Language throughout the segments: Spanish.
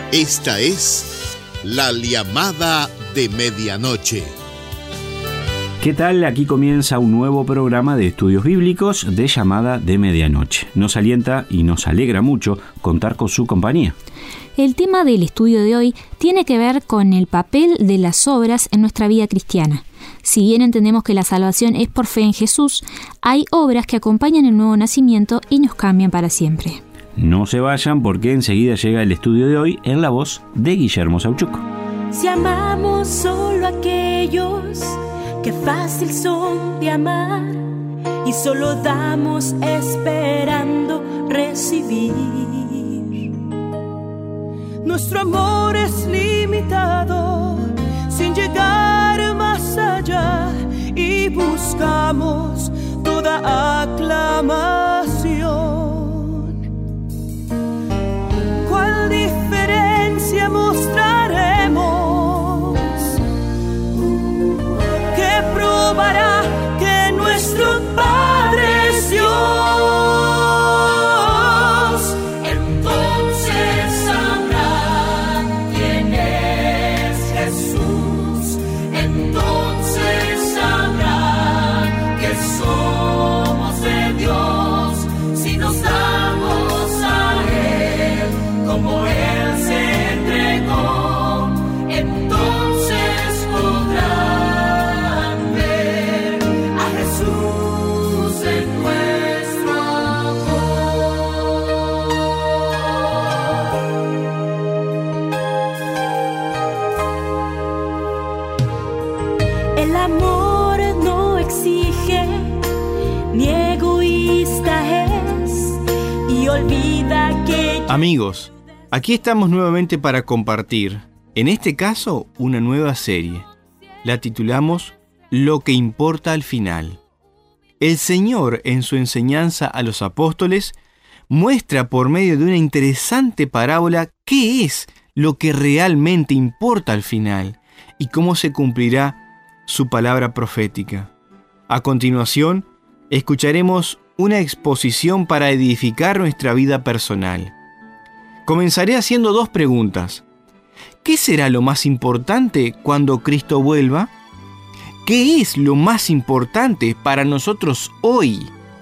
Esta es la llamada de medianoche. ¿Qué tal? Aquí comienza un nuevo programa de estudios bíblicos de llamada de medianoche. Nos alienta y nos alegra mucho contar con su compañía. El tema del estudio de hoy tiene que ver con el papel de las obras en nuestra vida cristiana. Si bien entendemos que la salvación es por fe en Jesús, hay obras que acompañan el nuevo nacimiento y nos cambian para siempre. No se vayan porque enseguida llega el estudio de hoy en la voz de Guillermo Sauchuco. Si amamos solo a aquellos que fácil son de amar y solo damos esperando recibir. Nuestro amor es limitado sin llegar más allá y buscamos toda aclamación. ¿Cuál diferencia mostraremos? Que probará que nuestro Padre es Dios. Entonces sabrá quién es Jesús. Entonces sabrá que somos de Dios si nos damos a Él como Él se entregó. Entonces podrán ver a Jesús en nuestro amor. El amor no exige ni egoísta es y olvida que... Amigos, aquí estamos nuevamente para compartir, en este caso, una nueva serie. La titulamos Lo que importa al final. El Señor, en su enseñanza a los apóstoles, muestra por medio de una interesante parábola qué es lo que realmente importa al final y cómo se cumplirá su palabra profética. A continuación, escucharemos una exposición para edificar nuestra vida personal. Comenzaré haciendo dos preguntas. ¿Qué será lo más importante cuando Cristo vuelva? ¿Qué es lo más importante para nosotros hoy?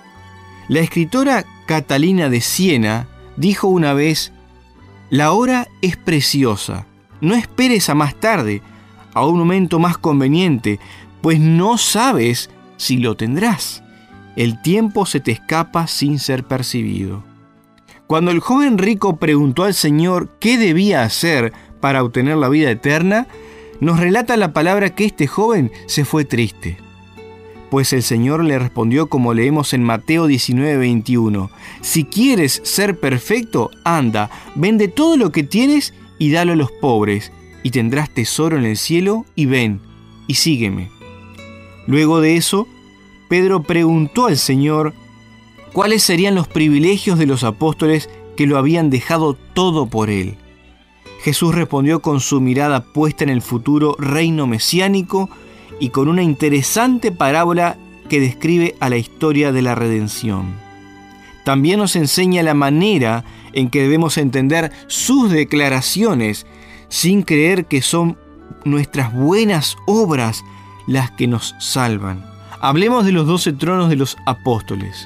La escritora Catalina de Siena dijo una vez: «La hora es preciosa, no esperes a más tarde, a un momento más conveniente, pues no sabes si lo tendrás. El tiempo se te escapa sin ser percibido». Cuando el joven rico preguntó al Señor qué debía hacer para obtener la vida eterna, nos relata la palabra que este joven se fue triste. Pues el Señor le respondió como leemos en Mateo 19:21: «Si quieres ser perfecto, anda, vende todo lo que tienes y dalo a los pobres, y tendrás tesoro en el cielo, y ven, y sígueme». Luego de eso, Pedro preguntó al Señor cuáles serían los privilegios de los apóstoles que lo habían dejado todo por él. Jesús respondió con su mirada puesta en el futuro reino mesiánico y con una interesante parábola que describe a la historia de la redención. También nos enseña la manera en que debemos entender sus declaraciones sin creer que son nuestras buenas obras las que nos salvan. Hablemos de los 12 tronos de los apóstoles.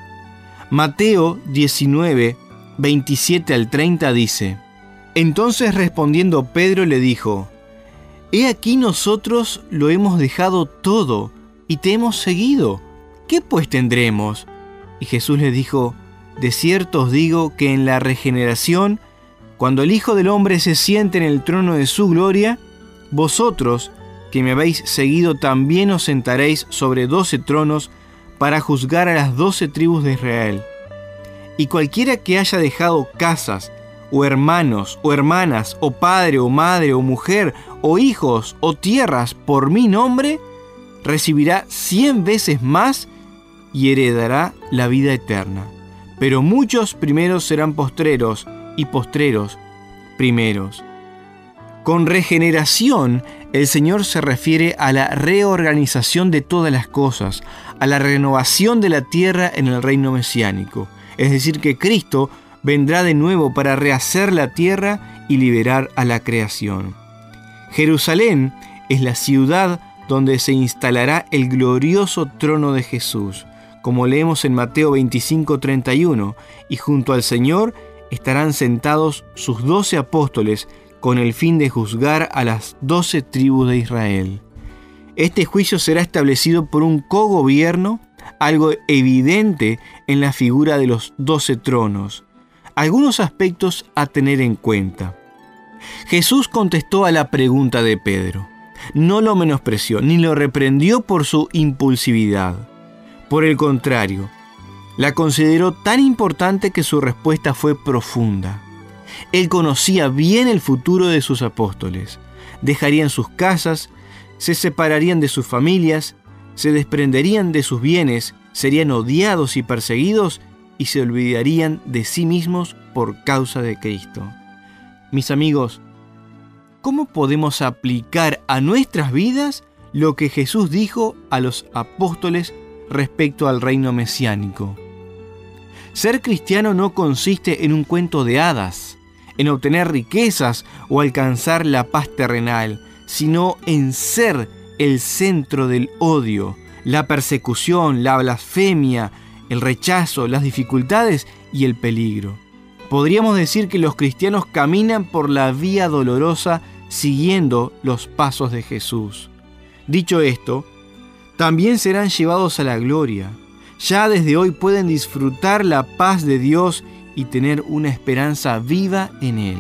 Mateo 19, 27 al 30 dice: «Entonces respondiendo Pedro le dijo: He aquí nosotros lo hemos dejado todo y te hemos seguido. ¿Qué pues tendremos?». Y Jesús le dijo: «De cierto os digo que en la regeneración, cuando el Hijo del Hombre se siente en el trono de su gloria, vosotros que me habéis seguido también os sentaréis sobre 12 tronos para juzgar a las 12 tribus de Israel. Y cualquiera que haya dejado casas, o hermanos, o hermanas, o padre, o madre, o mujer, o hijos, o tierras por mi nombre, recibirá 100 veces más y heredará la vida eterna. Pero muchos primeros serán postreros, y postreros primeros». Con regeneración, el Señor se refiere a la reorganización de todas las cosas, a la renovación de la tierra en el reino mesiánico. Es decir, que Cristo vendrá de nuevo para rehacer la tierra y liberar a la creación. Jerusalén es la ciudad donde se instalará el glorioso trono de Jesús, como leemos en Mateo 25:31, y junto al Señor estarán sentados sus 12 apóstoles con el fin de juzgar a las 12 tribus de Israel. Este juicio será establecido por un cogobierno, algo evidente en la figura de los 12 tronos. Algunos aspectos a tener en cuenta. Jesús contestó a la pregunta de Pedro. No lo menospreció ni lo reprendió por su impulsividad. Por el contrario, la consideró tan importante que su respuesta fue profunda. Él conocía bien el futuro de sus apóstoles. Dejarían sus casas, se separarían de sus familias, se desprenderían de sus bienes, serían odiados y perseguidos y se olvidarían de sí mismos por causa de Cristo. Mis amigos, ¿cómo podemos aplicar a nuestras vidas lo que Jesús dijo a los apóstoles respecto al reino mesiánico? Ser cristiano no consiste en un cuento de hadas, en obtener riquezas o alcanzar la paz terrenal, sino en ser el centro del odio, la persecución, la blasfemia, el rechazo, las dificultades y el peligro. Podríamos decir que los cristianos caminan por la vía dolorosa siguiendo los pasos de Jesús. Dicho esto, también serán llevados a la gloria. Ya desde hoy pueden disfrutar la paz de Dios y tener una esperanza viva en Él.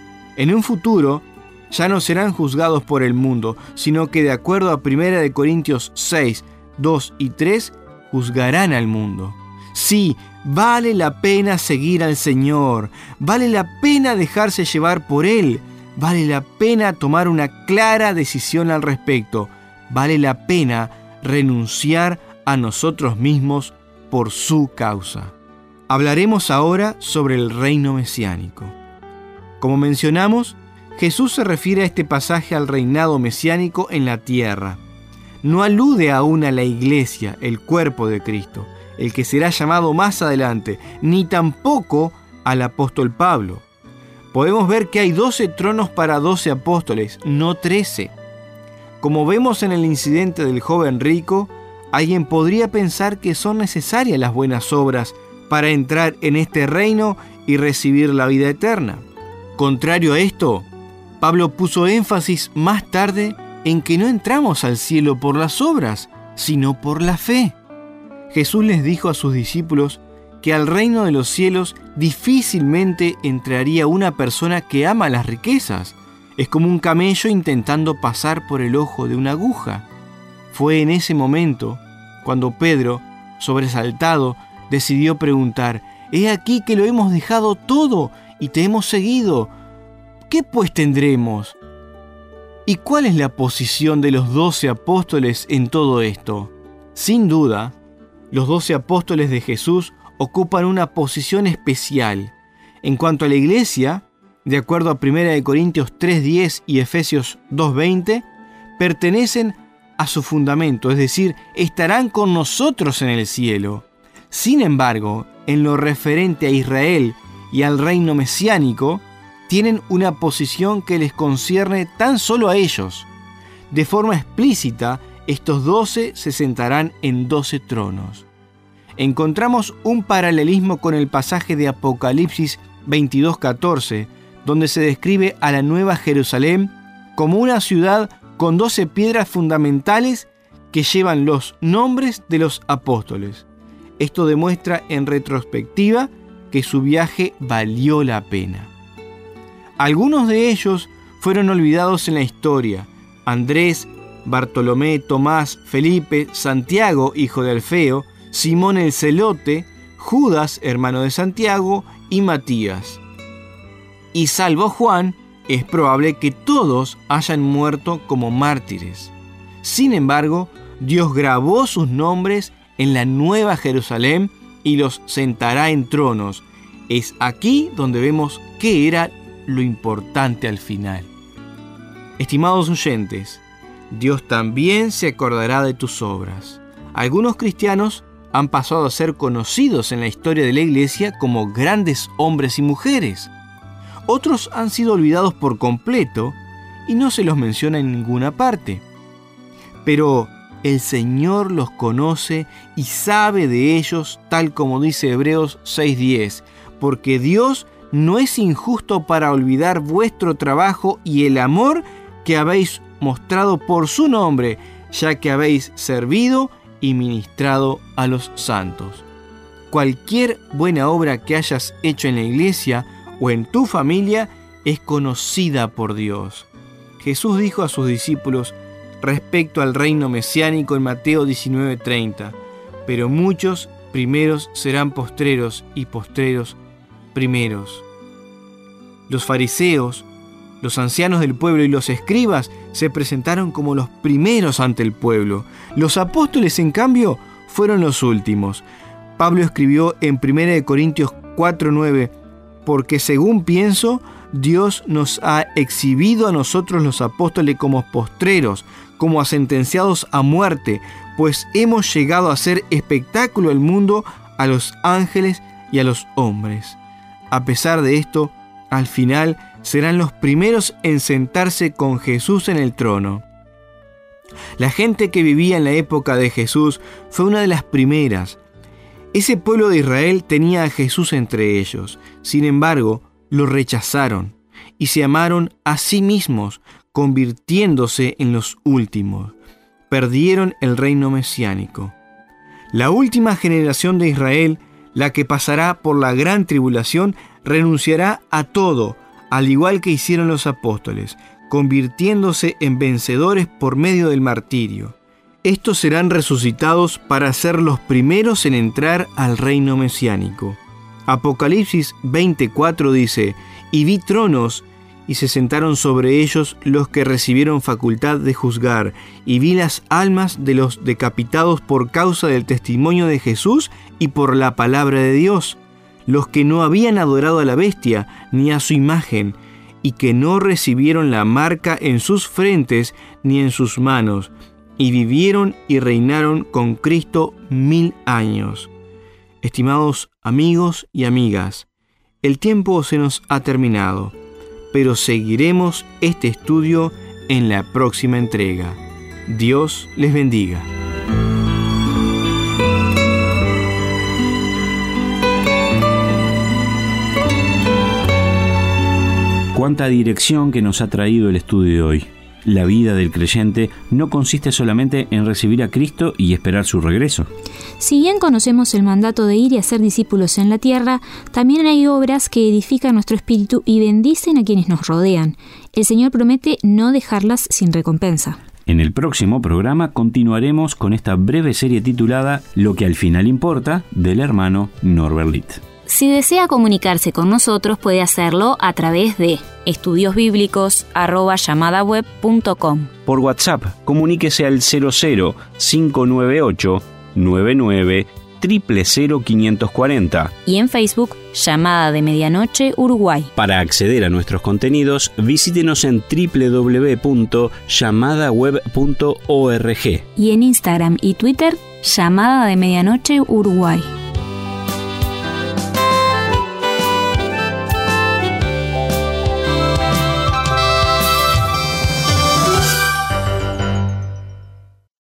En un futuro, ya no serán juzgados por el mundo, sino que de acuerdo a 1 Corintios 6, 2 y 3, juzgarán al mundo. Sí, vale la pena seguir al Señor, vale la pena dejarse llevar por Él, vale la pena tomar una clara decisión al respecto, vale la pena renunciar a nosotros mismos por su causa. Hablaremos ahora sobre el reino mesiánico. Como mencionamos, Jesús se refiere a este pasaje al reinado mesiánico en la tierra. No alude aún a la iglesia, el cuerpo de Cristo, el que será llamado más adelante, ni tampoco al apóstol Pablo. Podemos ver que hay 12 tronos para 12 apóstoles, no 13. Como vemos en el incidente del joven rico, alguien podría pensar que son necesarias las buenas obras para entrar en este reino y recibir la vida eterna. Contrario a esto, Pablo puso énfasis más tarde en que no entramos al cielo por las obras, sino por la fe. Jesús les dijo a sus discípulos que al reino de los cielos difícilmente entraría una persona que ama las riquezas. Es como un camello intentando pasar por el ojo de una aguja. Fue en ese momento cuando Pedro, sobresaltado, decidió preguntar: «He aquí que lo hemos dejado todo y te hemos seguido. ¿Qué pues tendremos?» ¿Y cuál es la posición de los 12 apóstoles en todo esto? Sin duda, los 12 apóstoles de Jesús ocupan una posición especial. En cuanto a la iglesia, de acuerdo a 1 Corintios 3:10 y Efesios 2:20, pertenecen a su fundamento, es decir, estarán con nosotros en el cielo. Sin embargo, en lo referente a Israel y al reino mesiánico, tienen una posición que les concierne tan solo a ellos. De forma explícita, estos 12 se sentarán en 12 tronos. Encontramos un paralelismo con el pasaje de Apocalipsis 22:14, donde se describe a la Nueva Jerusalén como una ciudad con 12 piedras fundamentales que llevan los nombres de los apóstoles. Esto demuestra en retrospectiva que su viaje valió la pena. Algunos de ellos fueron olvidados en la historia: Andrés, Bartolomé, Tomás, Felipe, Santiago, hijo de Alfeo, Simón el Celote, Judas, hermano de Santiago, y Matías. Y salvo Juan, es probable que todos hayan muerto como mártires. Sin embargo, Dios grabó sus nombres en la Nueva Jerusalén y los sentará en tronos. Es aquí donde vemos qué era lo importante al final. Estimados oyentes, Dios también se acordará de tus obras. Algunos cristianos han pasado a ser conocidos en la historia de la iglesia como grandes hombres y mujeres. Otros han sido olvidados por completo y no se los menciona en ninguna parte. Pero el Señor los conoce y sabe de ellos, tal como dice Hebreos 6:10, porque Dios no es injusto para olvidar vuestro trabajo y el amor que habéis mostrado por su nombre, ya que habéis servido y ministrado a los santos. Cualquier buena obra que hayas hecho en la iglesia o en tu familia es conocida por Dios. Jesús dijo a sus discípulos respecto al reino mesiánico en Mateo 19:30, pero muchos primeros serán postreros y postreros primeros. Los fariseos, los ancianos del pueblo y los escribas se presentaron como los primeros ante el pueblo. Los apóstoles, en cambio, fueron los últimos. Pablo escribió en 1 Corintios 4:9, porque según pienso, Dios nos ha exhibido a nosotros los apóstoles como postreros, como a sentenciados a muerte, pues hemos llegado a hacer espectáculo al mundo, a los ángeles y a los hombres. A pesar de esto, al final serán los primeros en sentarse con Jesús en el trono. La gente que vivía en la época de Jesús fue una de las primeras. Ese pueblo de Israel tenía a Jesús entre ellos. Sin embargo, lo rechazaron y se amaron a sí mismos, convirtiéndose en los últimos. Perdieron el reino mesiánico. La última generación de Israel, la que pasará por la gran tribulación, renunciará a todo, al igual que hicieron los apóstoles, convirtiéndose en vencedores por medio del martirio. Estos serán resucitados para ser los primeros en entrar al reino mesiánico. Apocalipsis 20:4 dice: «Y vi tronos, y se sentaron sobre ellos los que recibieron facultad de juzgar, y vi las almas de los decapitados por causa del testimonio de Jesús y por la palabra de Dios, los que no habían adorado a la bestia ni a su imagen, y que no recibieron la marca en sus frentes ni en sus manos, y vivieron y reinaron con Cristo 1000 años». Estimados amigos y amigas, el tiempo se nos ha terminado, pero seguiremos este estudio en la próxima entrega. Dios les bendiga. Cuánta dirección que nos ha traído el estudio de hoy. La vida del creyente no consiste solamente en recibir a Cristo y esperar su regreso. Si bien conocemos el mandato de ir y hacer discípulos en la tierra, también hay obras que edifican nuestro espíritu y bendicen a quienes nos rodean. El Señor promete no dejarlas sin recompensa. En el próximo programa continuaremos con esta breve serie titulada Lo que al final importa, del hermano Norbert Litt. Si desea comunicarse con nosotros, puede hacerlo a través de estudiosbiblicos@llamadaweb.com. Por WhatsApp, comuníquese al 00-598 99 000 540. Y en Facebook, Llamada de Medianoche Uruguay. Para acceder a nuestros contenidos, visítenos en www.llamadaweb.org. Y en Instagram y Twitter, Llamada de Medianoche Uruguay.